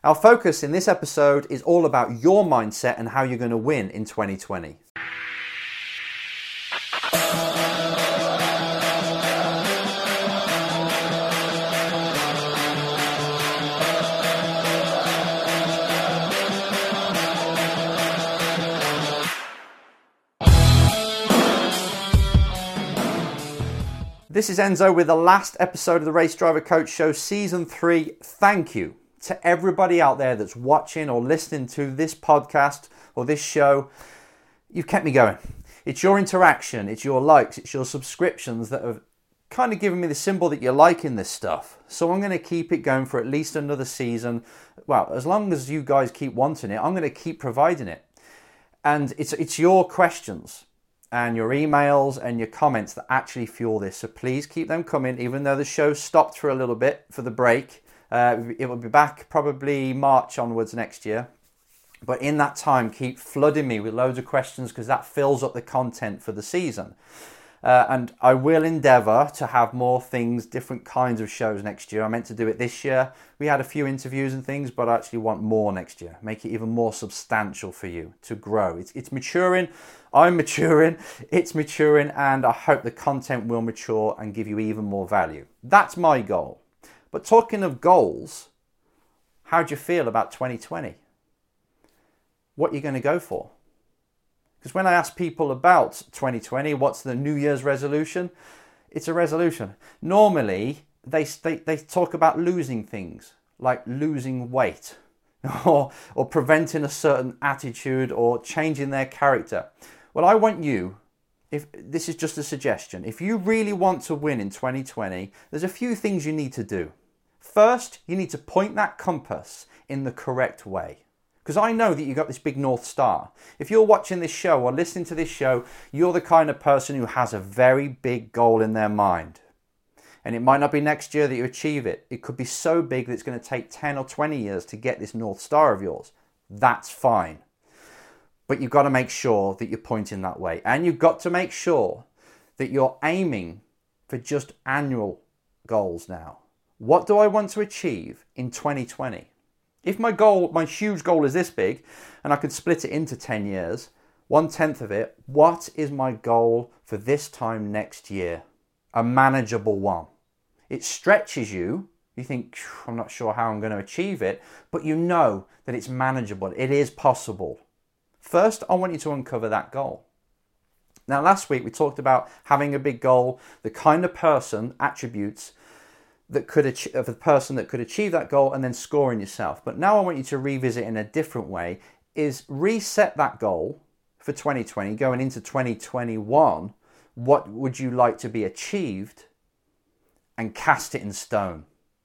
Our focus in this episode is all about your mindset and how you're going to win in 2020. This is Enzo with the last episode of the Race Driver Coach Show, Season 3. Thank you to everybody out there that's watching or listening to this podcast or this show. You've kept me going. It's your interaction, it's your likes, it's your subscriptions that have kind of given me the symbol that you're liking this stuff. So I'm going to keep it going for at least another season. Well, as long as you guys keep wanting it, I'm going to keep providing it. And it's your questions and your emails and your comments that actually fuel this. So please keep them coming, even though the show stopped for a little bit for the break. It will be back probably March onwards next year. But in that time, keep flooding me with loads of questions because that fills up the content for the season. And I will endeavour to have more things, different kinds of shows next year. I meant to do it this year. We had a few interviews and things, but I actually want more next year. Make it even more substantial for you to grow. It's maturing. I'm maturing. It's maturing. And I hope the content will mature and give you even more value. That's my goal. But talking of goals, how do you feel about 2020? What are you going to go for? Because when I ask people about 2020, what's the New Year's resolution? It's a resolution. Normally, they talk about losing things, like losing weight, or preventing a certain attitude, or changing their character. Well, I want you, if this is just a suggestion, if you really want to win in 2020, there's a few things you need to do. First, you need to point that compass in the correct way. Because I know that you've got this big North Star. If you're watching this show or listening to this show, you're the kind of person who has a very big goal in their mind. And it might not be next year that you achieve it. It could be so big that it's going to take 10 or 20 years to get this North Star of yours. That's fine. But you've got to make sure that you're pointing that way. And you've got to make sure that you're aiming for just annual goals now. What do I want to achieve in 2020? If my huge goal is this big, and I could split it into 10 years, 1/10 of it, what is my goal for this time next year? A manageable one. It stretches you. You think, I'm not sure how I'm going to achieve it, but you know that it's manageable. It is possible. First, I want you to uncover that goal. Now, last week we talked about having a big goal, the kind of person, attributes, of the person that could achieve that goal, and then scoring yourself. But now I want you to revisit in a different way, is reset that goal for 2020, going into 2021. What would you like to be achieved? And cast it in stone.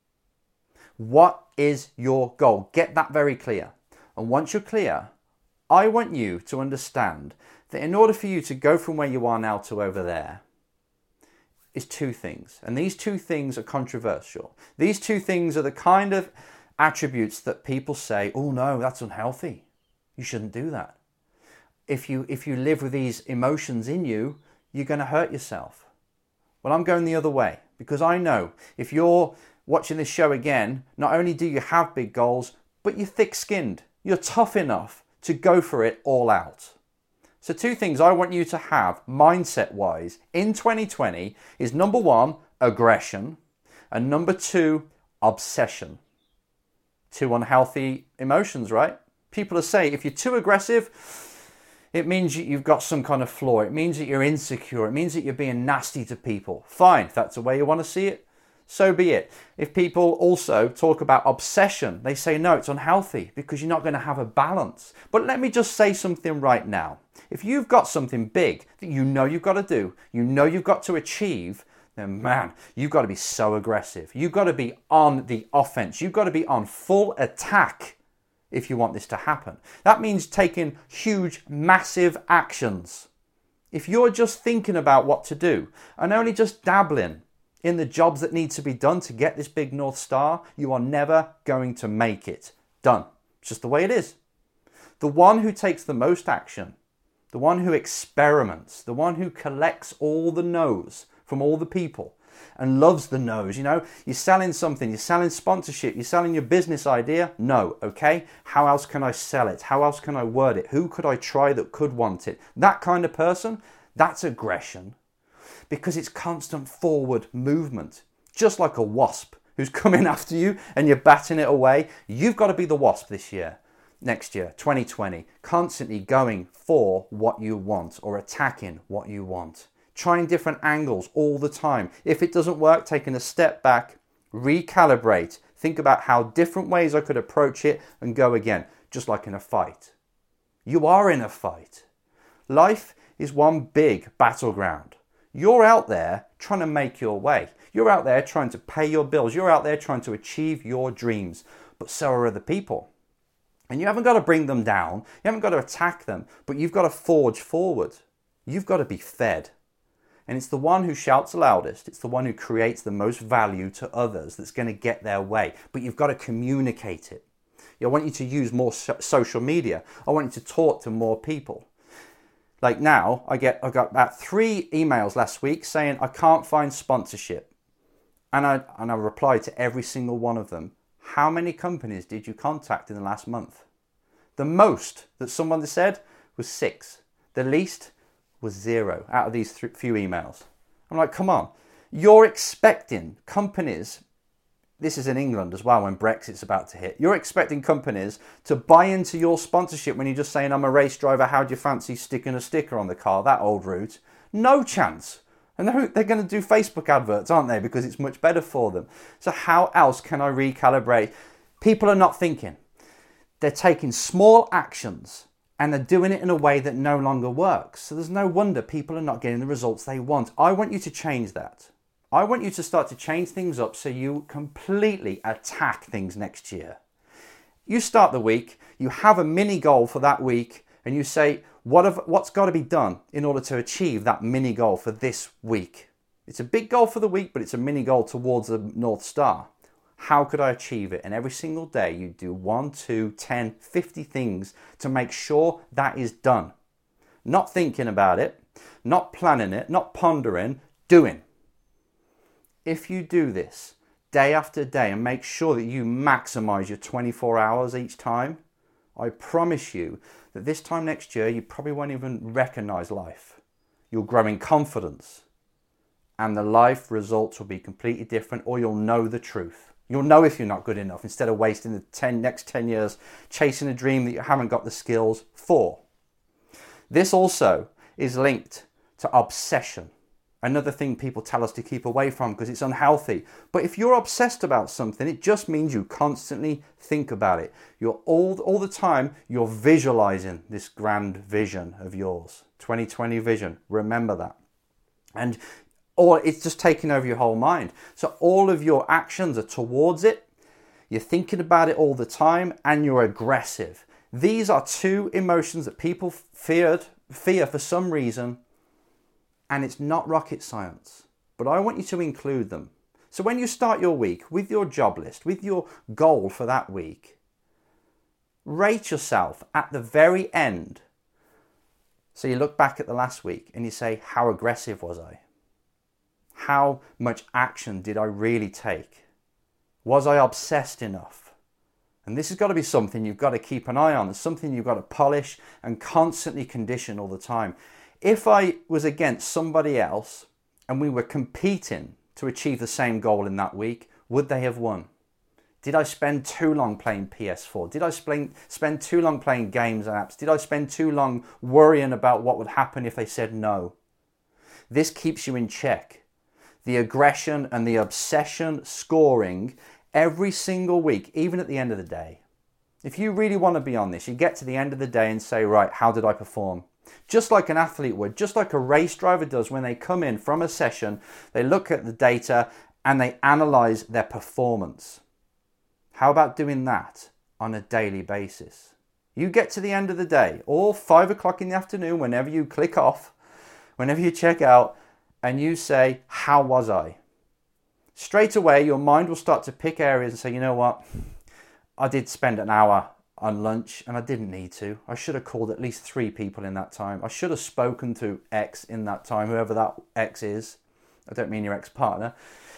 What is your goal? Get that very clear. And once you're clear, I want you to understand that in order for you to go from where you are now to over there, is two things. And these two things are controversial. These two things are the kind of attributes that people say, oh no, that's unhealthy. You shouldn't do that. If you live with these emotions in you, you're going to hurt yourself. Well, I'm going the other way, because I know if you're watching this show again, not only do you have big goals, but you're thick-skinned. You're tough enough to go for it all out. So two things I want you to have mindset-wise in 2020 is number one, aggression, and number two, obsession. Two unhealthy emotions, right? People are saying if you're too aggressive, it means you've got some kind of flaw. It means that you're insecure. It means that you're being nasty to people. Fine, if that's the way you want to see it, so be it. If people also talk about obsession, they say, no, it's unhealthy because you're not going to have a balance. But let me just say something right now. If you've got something big that you know you've got to do, you know you've got to achieve, then man, you've got to be so aggressive. You've got to be on the offense. You've got to be on full attack if you want this to happen. That means taking huge, massive actions. If you're just thinking about what to do and only just dabbling in the jobs that need to be done to get this big North Star, you are never going to make it. Done. It's just the way it is. The one who takes the most action, the one who experiments, the one who collects all the no's from all the people, and loves the no's. You know, you're selling something, you're selling sponsorship, you're selling your business idea. No, okay? How else can I sell it? How else can I word it? Who could I try that could want it? That kind of person, that's aggression, because it's constant forward movement. Just like a wasp who's coming after you and you're batting it away. You've got to be the wasp this year, next year, 2020, constantly going for what you want or attacking what you want. Trying different angles all the time. If it doesn't work, taking a step back, recalibrate, think about how different ways I could approach it and go again, just like in a fight. You are in a fight. Life is one big battleground. You're out there trying to make your way. You're out there trying to pay your bills. You're out there trying to achieve your dreams. But so are other people. And you haven't got to bring them down. You haven't got to attack them. But you've got to forge forward. You've got to be fed. And it's the one who shouts the loudest. It's the one who creates the most value to others that's going to get their way. But you've got to communicate it. I want you to use more social media. I want you to talk to more people. Like now, I got about 3 emails last week saying I can't find sponsorship. And I replied to every single one of them. How many companies did you contact in the last month? The most that someone said was 6. The least was 0 out of these few emails. I'm like, come on. You're expecting companies, this is in England as well when Brexit's about to hit, you're expecting companies to buy into your sponsorship when you're just saying, I'm a race driver, how do you fancy sticking a sticker on the car, that old route? No chance. And they're going to do Facebook adverts, aren't they? Because it's much better for them. So how else can I recalibrate? People are not thinking. They're taking small actions and they're doing it in a way that no longer works. So there's no wonder people are not getting the results they want. I want you to change that. I want you to start to change things up so you completely attack things next year. You start the week, you have a mini goal for that week, and you say, what's got to be done in order to achieve that mini goal for this week? It's a big goal for the week, but it's a mini goal towards the North Star. How could I achieve it? And every single day you do 1, 2, 10, 50 things to make sure that is done. Not thinking about it, not planning it, not pondering, doing. If you do this day after day and make sure that you maximize your 24 hours each time, I promise you that this time next year you probably won't even recognize life. You'll grow in confidence and the life results will be completely different, or you'll know the truth. You'll know if you're not good enough instead of wasting the next 10 years chasing a dream that you haven't got the skills for. This also is linked to obsession. Another thing people tell us to keep away from because it's unhealthy. But if you're obsessed about something, it just means you constantly think about it. You're all the time, you're visualizing this grand vision of yours. 2020 vision. Remember that. And or it's just taking over your whole mind. So all of your actions are towards it. You're thinking about it all the time and you're aggressive. These are 2 emotions that people fear for some reason. And it's not rocket science, but I want you to include them. So when you start your week with your job list, with your goal for that week, rate yourself at the very end. So you look back at the last week and you say, how aggressive was I? How much action did I really take? Was I obsessed enough? And this has got to be something you've got to keep an eye on. It's something you've got to polish and constantly condition all the time. If I was against somebody else and we were competing to achieve the same goal in that week, would they have won? Did I spend too long playing PS4? Did I spend too long playing games and apps? Did I spend too long worrying about what would happen if they said no? This keeps you in check. The aggression and the obsession scoring every single week, even at the end of the day. If you really want to be on this, you get to the end of the day and say, right, how did I perform? Just like an athlete would, just like a race driver does when they come in from a session, they look at the data and they analyze their performance. How about doing that on a daily basis? You get to the end of the day, or 5 o'clock in the afternoon, whenever you click off, whenever you check out, and you say, how was I? Straight away, your mind will start to pick areas and say, you know what? I did spend an hour on lunch and I didn't need to. I should have called at least 3 people in that time. I should have spoken to X in that time, whoever that X is. I don't mean your ex-partner.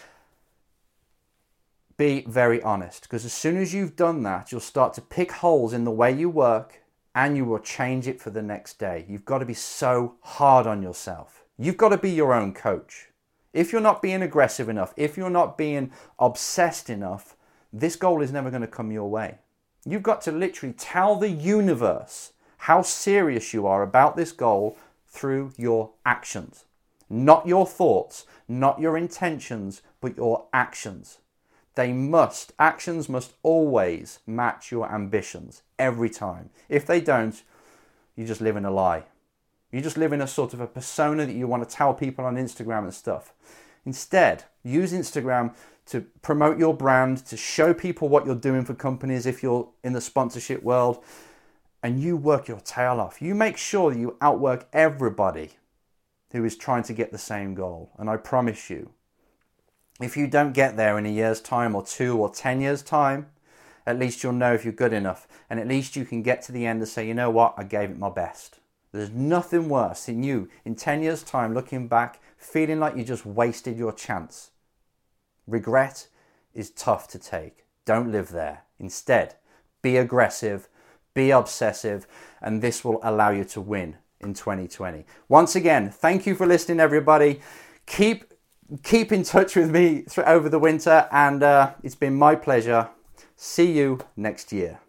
Be very honest, because as soon as you've done that, you'll start to pick holes in the way you work and you will change it for the next day. You've got to be so hard on yourself. You've got to be your own coach. If you're not being aggressive enough, if you're not being obsessed enough, this goal is never going to come your way. You've got to literally tell the universe how serious you are about this goal through your actions. Not your thoughts, not your intentions, but your actions. Actions must always match your ambitions every time. If they don't, you just live in a lie. You just live in a sort of a persona that you want to tell people on Instagram and stuff. Instead, use Instagram to promote your brand, to show people what you're doing for companies if you're in the sponsorship world, and you work your tail off. You make sure that you outwork everybody who is trying to get the same goal. And I promise you, if you don't get there in a year's time or 2 or 10 years' time, at least you'll know if you're good enough. And at least you can get to the end and say, you know what, I gave it my best. There's nothing worse than you in 10 years' time looking back, feeling like you just wasted your chance. Regret is tough to take. Don't live there. Instead, be aggressive, be obsessive, and this will allow you to win in 2020. Once again, thank you for listening, everybody. Keep in touch with me over the winter, and it's been my pleasure. See you next year.